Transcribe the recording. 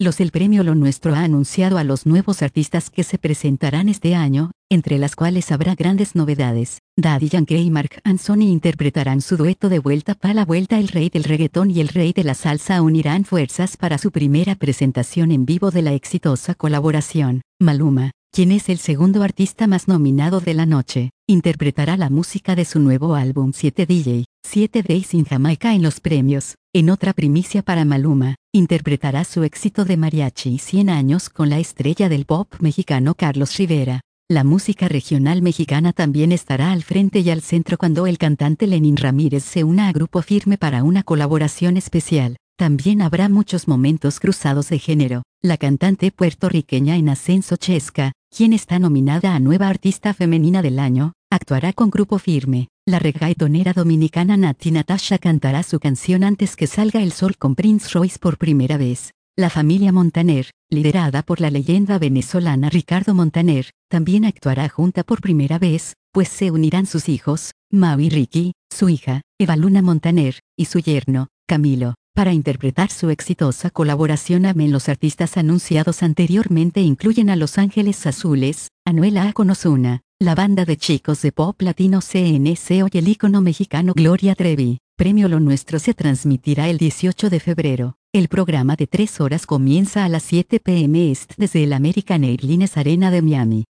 El Premio Lo Nuestro ha anunciado a los nuevos artistas que se presentarán este año, entre las cuales habrá grandes novedades. Daddy Yankee y Marc Anthony interpretarán su dueto De Vuelta pa' la Vuelta. El rey del reggaetón y el rey de la salsa unirán fuerzas para su primera presentación en vivo de la exitosa colaboración. Maluma, quien es el segundo artista más nominado de la noche, interpretará la música de su nuevo álbum 7 DJ, 7 Days in Jamaica en los premios. En otra primicia para Maluma, interpretará su éxito de mariachi 100 años con la estrella del pop mexicano Carlos Rivera. La música regional mexicana también estará al frente y al centro cuando el cantante Lenín Ramírez se una a Grupo Firme para una colaboración especial. También habrá muchos momentos cruzados de género. La cantante puertorriqueña en ascenso Chesca, quien está nominada a Nueva Artista Femenina del Año, actuará con Grupo Firme. La reggaetonera dominicana Natti Natasha cantará su canción Antes que salga el sol con Prince Royce por primera vez. La familia Montaner, liderada por la leyenda venezolana Ricardo Montaner, también actuará junta por primera vez, pues se unirán sus hijos, Mau y Ricky, su hija, Eva Luna Montaner, y su yerno, Camilo, para interpretar su exitosa colaboración. Amén. Los artistas anunciados anteriormente incluyen a Los Ángeles Azules, Anuel A. con Ozuna, la banda de chicos de pop latino CNCO y el ícono mexicano Gloria Trevi. Premio Lo Nuestro se transmitirá el 18 de febrero. El programa de 3 horas comienza a las 7 p.m. desde el American Airlines Arena de Miami.